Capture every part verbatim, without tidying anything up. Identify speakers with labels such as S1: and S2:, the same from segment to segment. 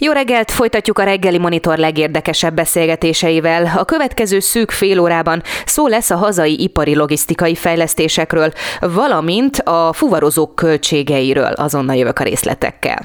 S1: Jó reggelt, folytatjuk a reggeli Monitor legérdekesebb beszélgetéseivel. A következő szűk fél órában szó lesz a hazai ipari logisztikai fejlesztésekről, valamint a fuvarozók költségeiről. Azonnal jövök a részletekkel.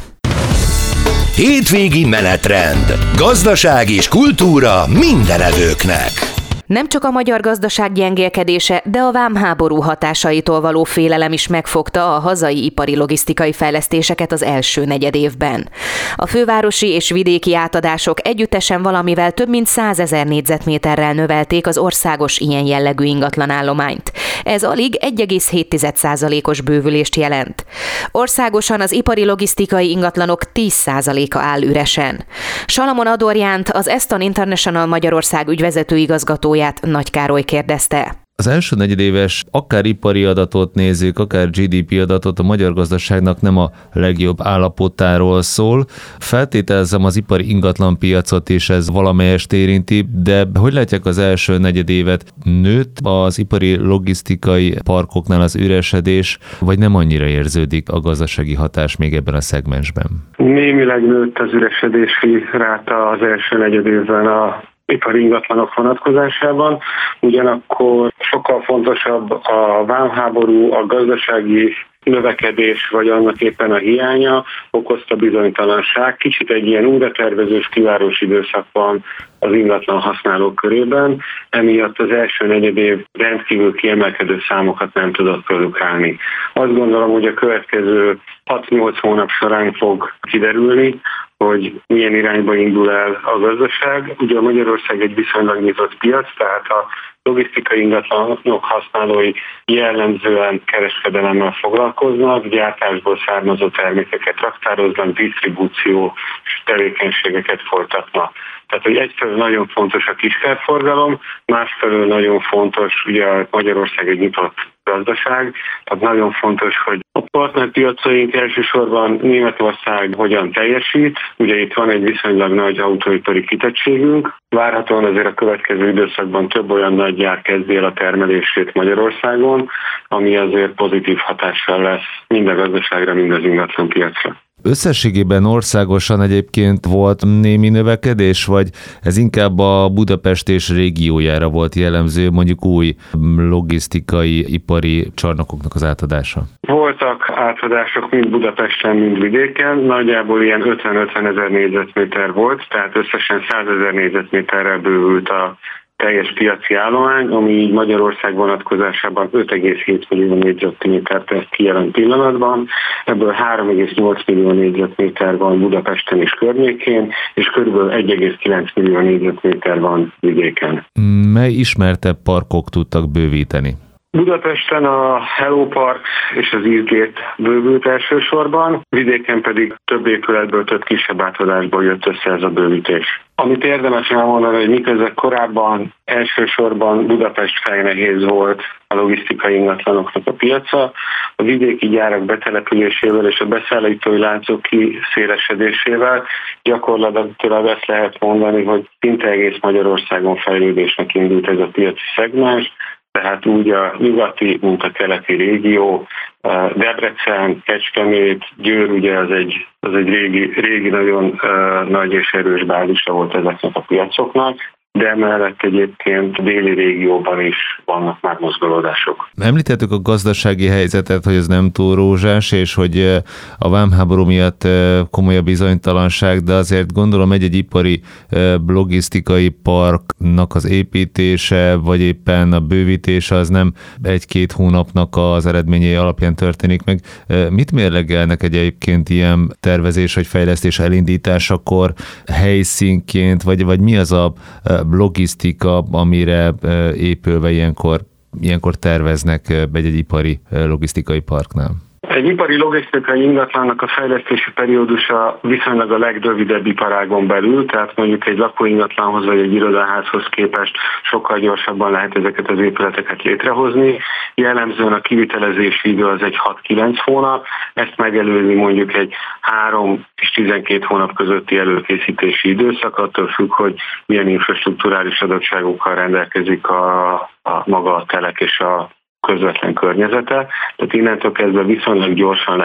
S2: Hétvégi menetrend. Gazdaság és kultúra mindenevőknek.
S1: Nem csak a magyar gazdaság gyengélkedése, de a vámháború hatásaitól való félelem is megfogta a hazai ipari logisztikai fejlesztéseket az első negyedévben. A fővárosi és vidéki átadások együttesen valamivel több mint százezer négyzetméterrel növelték az országos ilyen jellegű ingatlanállományt. Ez alig egy egész hét százalékos bővülést jelent. Országosan az ipari logisztikai ingatlanok tíz százaléka áll üresen. Salamon Adorjánt, az Eston International Magyarország ügyvezető igazgatóját Nagy Károly kérdezte.
S3: Az első negyedéves akár ipari adatot nézzük, akár gé dé pé adatot, a magyar gazdaságnak nem a legjobb állapotáról szól. Feltételezem az ipari ingatlanpiacot is ez valamelyest érinti, de hogy látják az első negyedévet? Nőtt az ipari logisztikai parkoknál az üresedés, vagy nem annyira érződik a gazdasági hatás még ebben a szegmensben?
S4: Némileg nőtt az üresedési ráta az első negyedévben a ipari ingatlanok vonatkozásában, ugyanakkor sokkal fontosabb a vámháború, a gazdasági növekedés, vagy annak éppen a hiánya okozta bizonytalanság. Kicsit egy ilyen újratervezős, kivárós időszak van az ingatlan használók körében, emiatt az első negyedév rendkívül kiemelkedő számokat nem tudott produkálni. Azt gondolom, hogy a következő hat-nyolc hónap során fog kiderülni, hogy milyen irányba indul el a gazdaság. Ugye Magyarország egy viszonylag nyitott piac, tehát a logisztikai ingatlanok használói jellemzően kereskedelemmel foglalkoznak, gyártásból származó termékeket raktároznak, disztribúciós tevékenységeket folytatnak. Tehát, hogy egyfelől nagyon fontos a kiskerforgalom, másfelől nagyon fontos, ugye Magyarország egy nyitott gazdaság, tehát nagyon fontos, hogy a partnerpiacaink elsősorban Németország hogyan teljesít, ugye itt van egy viszonylag nagy autóipari kitettségünk, várhatóan azért a következő időszakban több olyan nagy gyár kezdi el a termelését Magyarországon, ami azért pozitív hatással lesz mind a gazdaságra, mind az ingatlanpiacra.
S3: Összességében országosan egyébként volt némi növekedés, vagy ez inkább a Budapest és régiójára volt jellemző, mondjuk új logisztikai, ipari csarnokoknak az átadása?
S4: Voltak átadások mind Budapesten, mind vidéken, nagyjából ilyen ötven-ötven ezer négyzetméter volt, tehát összesen százezer négyzetméterrel bővült a teljes piaci állomány, ami így Magyarország vonatkozásában öt egész hét millió négyzetmétert tesz ki jelen pillanatban, ebből három egész nyolc millió négyzetméter van Budapesten és környékén, és kb. egy egész kilenc millió négyzetméter van vidéken.
S3: Mely ismertebb parkok tudtak bővíteni?
S4: Budapesten a Hello Park és az Eastgate bővült elsősorban, vidéken pedig több épületből, több kisebb átadásból jött össze ez a bővítés. Amit érdemes elmondani, hogy miközben korábban elsősorban Budapest fejnehéz volt a logisztikai ingatlanoknak a piaca, a vidéki gyárak betelepülésével és a beszállítói láncok kiszélesedésével gyakorlatilag ezt lehet mondani, hogy szinte egész Magyarországon fejlődésnek indult ez a piaci szegmens, tehát úgy a nyugati, mint a keleti régió, Debrecen, Kecskemét, Győr, ugye az egy, az egy régi, régi nagyon uh, nagy és erős bázisa volt ezeknek a piacoknak, de emellett egyébként déli régióban is vannak már mozgolódások.
S3: Említettük a gazdasági helyzetet, hogy ez nem túl rózsás, és hogy a vámháború miatt komoly a bizonytalanság, de azért gondolom egy-egy ipari logisztikai parknak az építése, vagy éppen a bővítése az nem egy-két hónapnak az eredményei alapján történik meg. Mit mérlegelnek egyébként ilyen tervezés vagy fejlesztés elindításakor helyszínként, vagy, vagy mi az a logisztika, amire épülve ilyenkor, ilyenkor terveznek egy-egy ipari logisztikai parknál?
S4: Egy ipari logisztikai ingatlannak a fejlesztési periódusa viszonylag a legrövidebb iparágon belül, tehát mondjuk egy lakóingatlanhoz vagy egy irodaházhoz képest sokkal gyorsabban lehet ezeket az épületeket létrehozni. Jellemzően a kivitelezési idő az egy hat-kilenc hónap, ezt megelőzi mondjuk egy három és tizenkét hónap közötti előkészítési időszak, attól függ, hogy milyen infrastrukturális adottságokkal rendelkezik a, a maga a telek és a közvetlen környezete, tehát innentől kezdve viszonylag gyorsan lehet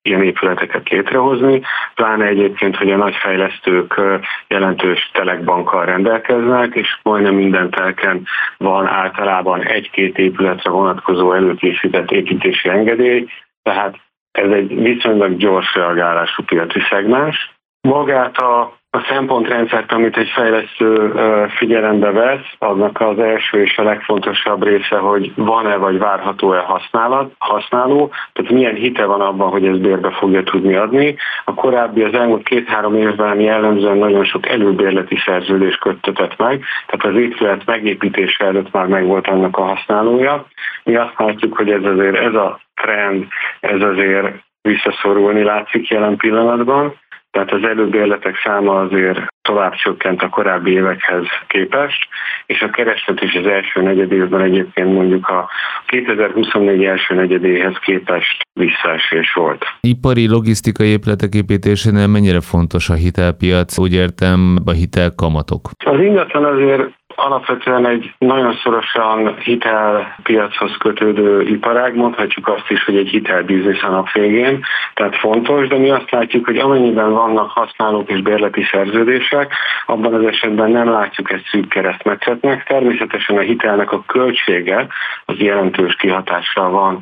S4: ilyen épületeket létrehozni, pláne egyébként, hogy a nagy fejlesztők jelentős telekbankkal rendelkeznek, és majdnem minden telken van általában egy-két épületre vonatkozó előkészített építési engedély, tehát ez egy viszonylag gyors reagálású piaci szegmens. Magát a A szempontrendszert, amit egy fejlesztő figyelembe vesz, annak az első és a legfontosabb része, hogy van-e vagy várható-e használat, használó, tehát milyen hite van abban, hogy ez bérbe fogja tudni adni. A korábbi, az elmúlt két-három évben jellemzően nagyon sok előbérleti szerződés köttetett meg, tehát az épület megépítése előtt már megvolt annak a használója. Mi azt látjuk, hogy ez azért ez a trend, ez azért visszaszorulni látszik jelen pillanatban. Tehát az előbérletek száma azért tovább csökkent a korábbi évekhez képest, és a kereslet is az első negyedévben egyébként mondjuk a kétezer-huszonnégy első negyedéhez képest visszaesés volt.
S3: Ipari logisztikai épületek építésénél mennyire fontos a hitelpiac, úgy értem a hitelkamatok?
S4: Az ingatlan azért alapvetően egy nagyon szorosan hitelpiachoz kötődő iparág, mondhatjuk azt is, hogy egy hitelbiznisz a nap végén, tehát fontos, de mi azt látjuk, hogy amennyiben vannak használók és bérleti szerződések, abban az esetben nem látjuk ezt szűk keresztmetszetnek. Természetesen a hitelnek a költsége az jelentős kihatással van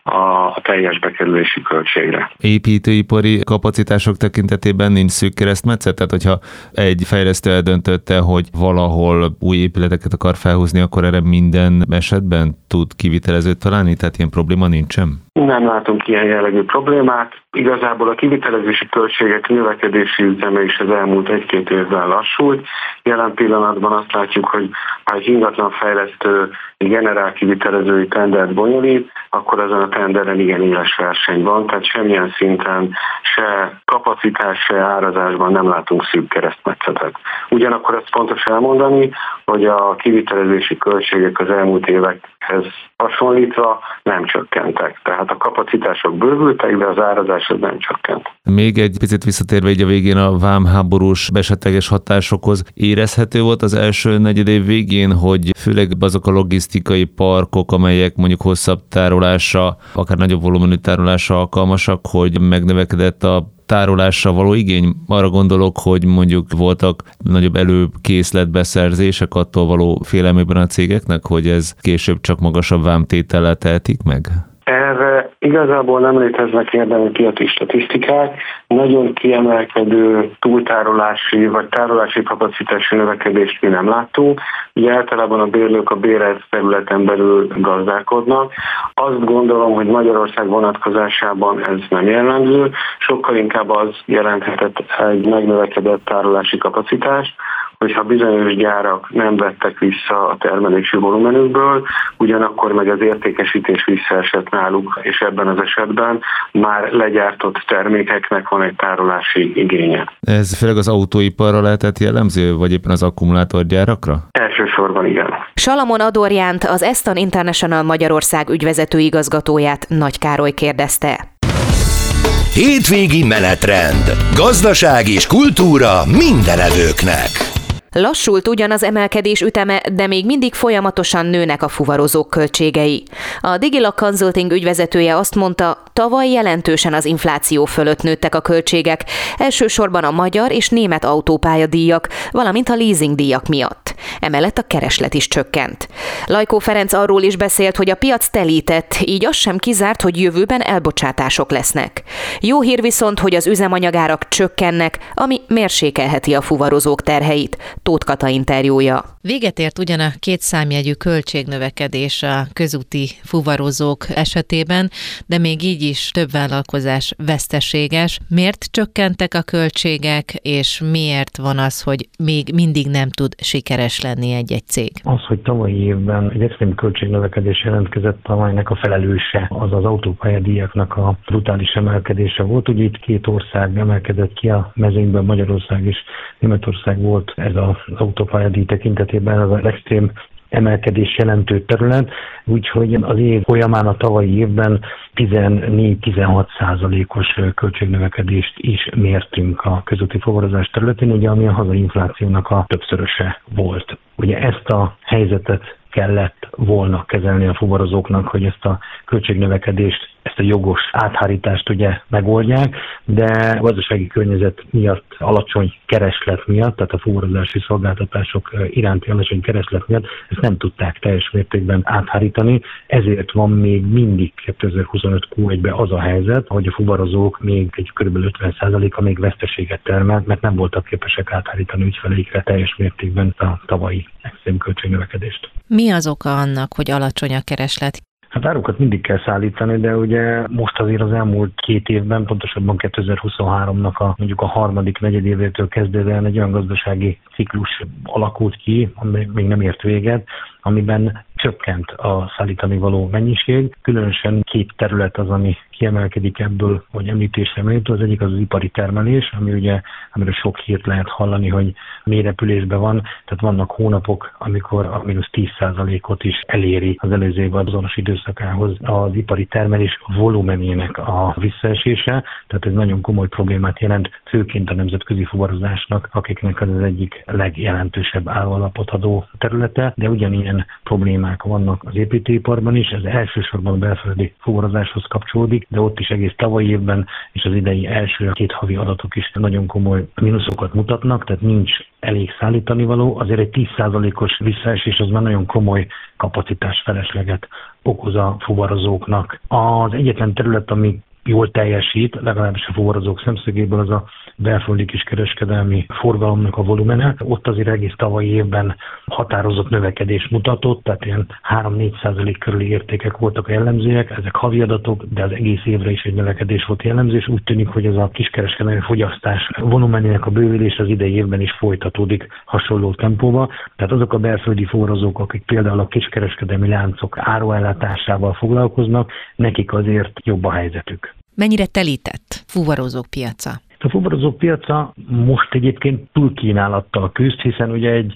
S4: a teljes bekerülési költségre.
S3: Építőipari kapacitások tekintetében nincs szűk keresztmetszet? Tehát, hogyha egy fejlesztő eldöntötte, hogy valahol új épületeket akar felhúzni, akkor erre minden esetben tud kivitelezőt találni? Tehát ilyen probléma nincsen?
S4: Nem látunk ilyen jellegű problémát. Igazából a kivitelezési költségek növekedési üzeme is az elmúlt egy-két évben lassult. Jelen pillanatban azt látjuk, hogy ha egy ingatlanfejlesztő egy generál kivitelezői tendert bonyolít, akkor azon a tenderen igen éles verseny van, tehát semmilyen szinten se kapacitás, se árazásban nem látunk szűk keresztmetszetet. Ugyanakkor azt fontos elmondani, hogy a kivitelezési költségek az elmúlt évekhez hasonlítva nem csökkentek. Tehát a kapacitások bővültek, de az árazás az nem csökkent.
S3: Még egy picit visszatérve így a végén a vámháborús esetleges hatásokhoz, érezhető volt az első negyedév végén, hogy főleg azok a logisztikai parkok, amelyek mondjuk hosszabb tárolásra, akár nagyobb volumenű tárolásra alkalmasak, hogy megnövekedett a tárolásra való igény. Arra gondolok, hogy mondjuk voltak nagyobb előkészletbeszerzések attól való félelmében a cégeknek, hogy ez később csak magasabb vámtétellel tehetik meg?
S4: Erre igazából nem léteznek érdemi piaci statisztikák. Nagyon kiemelkedő túltárolási vagy tárolási kapacitási növekedést mi nem láttunk. Ugye általában a bérlők a bérelt területen belül gazdálkodnak. Azt gondolom, hogy Magyarország vonatkozásában ez nem jellemző. Sokkal inkább az jelenthetett egy megnövekedett tárolási kapacitást, hogyha bizonyos gyárak nem vettek vissza a termelési volumenükből, ugyanakkor meg az értékesítés visszaesett náluk, és ebben az esetben már legyártott termékeknek van egy tárolási igénye.
S3: Ez főleg az autóiparra lehetett jellemző, vagy éppen az akkumulátorgyárakra?
S4: Elsősorban igen.
S1: Salamon Adorjánt, az Eston International Magyarország ügyvezető igazgatóját Nagy Károly kérdezte.
S2: Hétvégi menetrend. Gazdaság és kultúra mindenevőknek.
S1: Lassult ugyan az emelkedés üteme, de még mindig folyamatosan nőnek a fuvarozók költségei. A Digilog Consulting ügyvezetője azt mondta, tavaly jelentősen az infláció fölött nőttek a költségek, elsősorban a magyar és német autópályadíjak, valamint a leasingdíjak miatt. Emellett a kereslet is csökkent. Lajkó Ferenc arról is beszélt, hogy a piac telített, így az sem kizárt, hogy jövőben elbocsátások lesznek. Jó hír viszont, hogy az üzemanyagárak csökkennek, ami mérsékelheti a fuvarozók terheit. Tóth Kata interjúja.
S5: Véget ért ugyan a két számjegyű költségnövekedés a közúti fuvarozók esetében, de még így is több vállalkozás veszteséges. Miért csökkentek a költségek, és miért van az, hogy még mindig nem tud sikeres lenni egy-egy cég?
S6: Az, hogy tavalyi évben egy extrém költségnövekedés jelentkezett, amelynek a felelőse az az autópályadíjaknak a brutális emelkedése volt. Ugye itt két ország emelkedett ki a mezőnyben, Magyarország és Németország volt ez az autópályadíj tekintetében az extrém emelkedés jelentő terület, úgyhogy az év folyamán a tavalyi évben tizennégy-tizenhat százalékos költségnövekedést is mértünk a közúti fuvarozás területén, ugye, ami a hazai inflációnak a többszöröse volt. Ugye ezt a helyzetet kellett volna kezelni a fuvarozóknak, hogy ezt a költségnövekedést, ezt a jogos áthárítást ugye megoldják, de a gazdasági környezet miatt, alacsony kereslet miatt, tehát a fuvarozási szolgáltatások iránti alacsony kereslet miatt ezt nem tudták teljes mértékben áthárítani, ezért van még mindig kétezer-huszonöt kú egyben az a helyzet, hogy a fuvarozók még egy kb. ötven százaléka még veszteséget termelt, mert nem voltak képesek áthárítani ügyfeleikre teljes mértékben a tavalyi extrém költségnövekedést.
S5: Mi az oka annak, hogy alacsony a kereslet?
S6: Hát árukat mindig kell szállítani, de ugye most azért az elmúlt két évben, pontosabban kétezer-huszonháromnak a mondjuk a harmadik negyedévétől kezdődően egy olyan gazdasági ciklus alakult ki, ami még nem ért véget, amiben csökkent a szállítani való mennyiség. Különösen két terület az, ami kiemelkedik ebből, hogy említésre méltó. Az egyik az az ipari termelés, ami ugye, amiről sok hírt lehet hallani, hogy mélyrepülésben van. Tehát vannak hónapok, amikor a mínusz tíz százalékot is eléri az előző év azonos időszakához az ipari termelés volumenének a visszaesése. Tehát ez nagyon komoly problémát jelent, főként a nemzetközi fuvarozásnak, akiknek az az egyik legjelentősebb állóalapot adó területe, de ugyanilyen problémák vannak az építőiparban is. Ez elsősorban a belföldi fuvarozáshoz kapcsolódik, de ott is egész tavalyi évben és az idei első két havi adatok is nagyon komoly mínuszokat mutatnak, tehát nincs elég szállítanivaló. Azért egy tíz százalékos visszaesés az már nagyon komoly kapacitásfelesleget okoz a fuvarozóknak. Az egyetlen terület, ami jól teljesít, legalábbis a fuvarozók szemszögéből, az a belföldi kiskereskedelmi forgalomnak a volumene. Ott azért egész tavalyi évben határozott növekedés mutatott, tehát ilyen három-négy százalék körüli értékek voltak a jellemzőek, ezek havi adatok, de az egész évre is egy növekedés volt jellemző, és úgy tűnik, hogy ez a kiskereskedelmi fogyasztás volumenének a bővülés az idei évben is folytatódik hasonló tempóba. Tehát azok a belföldi fuvarozók, akik például a kiskereskedelmi láncok áruellátásával foglalkoznak, nekik azért jobb a helyzetük.
S5: Mennyire telített fuvarozók piaca?
S6: A fuvarozók piaca most egyébként túlkínálattal küzd, hiszen ugye egy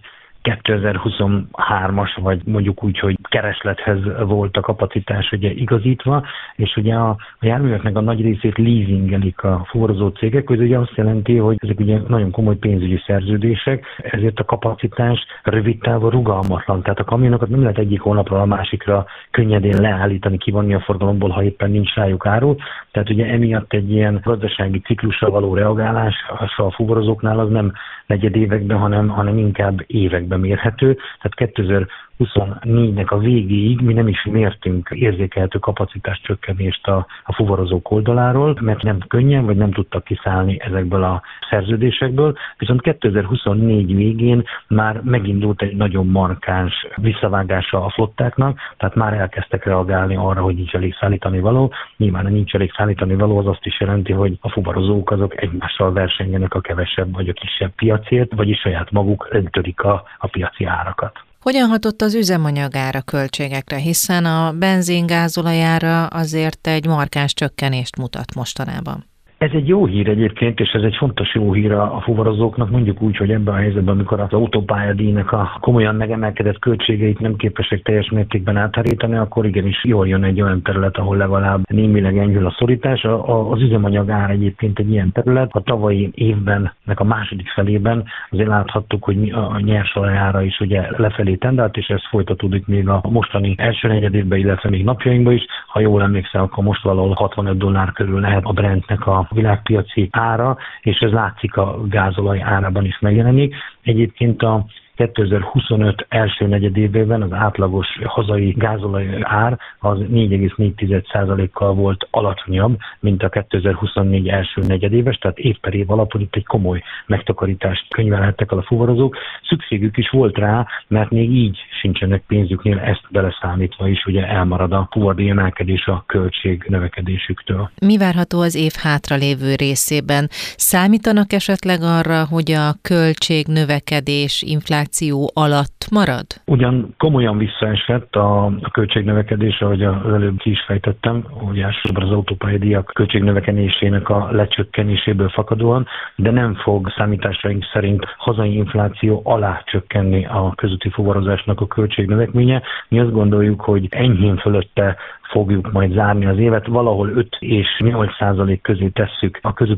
S6: kétezer-huszonhármas, vagy mondjuk úgy, hogy kereslethez volt a kapacitás ugye igazítva, és ugye a, a járműveknek a nagy részét leasingelik a fuvarozó cégek, hogy ugye azt jelenti, hogy ezek ugye nagyon komoly pénzügyi szerződések, ezért a kapacitás rövid távon rugalmatlan. Tehát a kamionokat nem lehet egyik hónapra a másikra könnyedén leállítani, kivonni a forgalomból, ha éppen nincs rájuk áru. Tehát ugye emiatt egy ilyen gazdasági ciklusra való reagálás a fuvarozóknál az nem negyedévekben, hanem, hanem inkább években mérhető. Tehát kétezer-huszonnégynek a végéig mi nem is mértünk érzékelhető kapacitás csökkenést a, a fuvarozók oldaláról, mert nem könnyen, vagy nem tudtak kiszállni ezekből a szerződésekből. Viszont kétezer-huszonnégy végén már megindult egy nagyon markáns visszavágása a flottáknak, tehát már elkezdtek reagálni arra, hogy nincs elég szállítani való. Nyilván a nincs elég szállítani való az azt is jelenti, hogy a fuvarozók azok egymással versengenek a kevesebb vagy a kisebb piacért, vagyis saját maguk öntörik a, a piaci árakat.
S5: Hogyan hatott az üzemanyagára költségekre, hiszen a benzin gázolajára azért egy markáns csökkenést mutat mostanában?
S6: Ez egy jó hír egyébként, és ez egy fontos jó hír a fuvarozóknak, mondjuk úgy, hogy ebben a helyzetben, amikor az autópályadíjnak a komolyan megemelkedett költségeit nem képesek teljes mértékben áthárítani, akkor igenis jól jön egy olyan terület, ahol legalább némileg enyhül a szorítás. Az üzemanyag ár egyébként egy ilyen terület. A tavalyi évben, a második felében azért láthattuk, hogy a nyersolaj ára is ugye lefelé tendált, és ez folytatódik még a mostani első negyedévben, illetve még napjainkban is. Ha jól emlékszem, akkor most valahol hatvanöt dollár körül lehet a Brentnek a világpiaci ára, és ez látszik a gázolaj árában is megjelenik. Egyébként a kétezer-huszonöt első negyedévében az átlagos hazai gázolaj ár az négy egész négy százalékkal volt alacsonyabb, mint a kétezer-huszonnégy első negyedéves, tehát év per év alapon itt egy komoly megtakarítást könyvelhettek el a fuvarozók. Szükségük is volt rá, mert még így sincsenek pénzüknél, ezt beleszámítva is ugye elmarad a fuvardíj emelkedés a költség növekedésüktől.
S5: Mi várható az év hátralévő részében? Számítanak esetleg arra, hogy a költség növekedés, infláció alatt marad?
S6: Ugyan komolyan visszaesett a, a költségnövekedés, ahogy az előbb ki is fejtettem, hogy elsősorban az autópályadíjak költségnövekedésének a lecsökkenéséből fakadóan, de nem fog számításaink szerint hazai infláció alá csökkenni a közúti fuvarozásnak a költségnövekménye. Mi azt gondoljuk, hogy enyhén fölötte fogjuk majd zárni az évet, valahol öt és nyolc százalék közé tesszük a közúti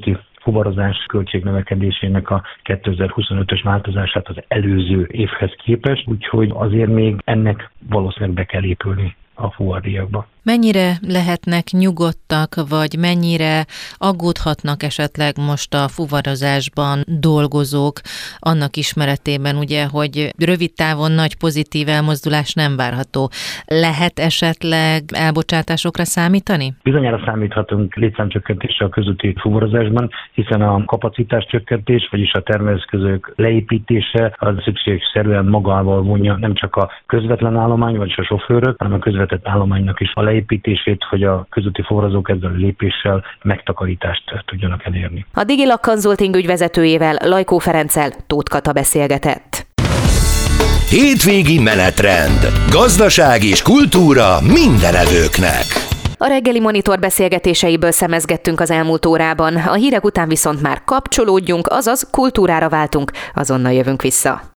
S6: fuvarozás költségnövekedésének a kétezer-huszonötös változását az előző évhez képest, úgyhogy azért még ennek valószínűleg be kell épülni a fuvarodíjakba.
S5: Mennyire lehetnek nyugodtak, vagy mennyire aggódhatnak esetleg most a fuvarozásban dolgozók annak ismeretében, ugye, hogy rövid távon nagy pozitív elmozdulás nem várható. Lehet esetleg elbocsátásokra számítani?
S6: Bizonyára számíthatunk létszámcsökkentésre a közúti fuvarozásban, hiszen a kapacitáscsökkentés, vagyis a termelőeszközök leépítése az szükségszerűen magával vonja nem csak a közvetlen állomány, vagyis a sofőrök, hanem a közvetett állománynak is a leépítését, hogy a közúti fuvarozók ezzel a lépéssel megtakarítást tudjanak elérni.
S1: A Digilak Consulting ügyvezetőjével, Lajkó Ferenccel Tóth Kata beszélgetett.
S2: Hétvégi menetrend. Gazdaság és kultúra mindenevőknek.
S1: A reggeli monitor beszélgetéseiből szemezgettünk az elmúlt órában. A hírek után viszont már kapcsolódjunk, azaz kultúrára váltunk, azonnal jövünk vissza.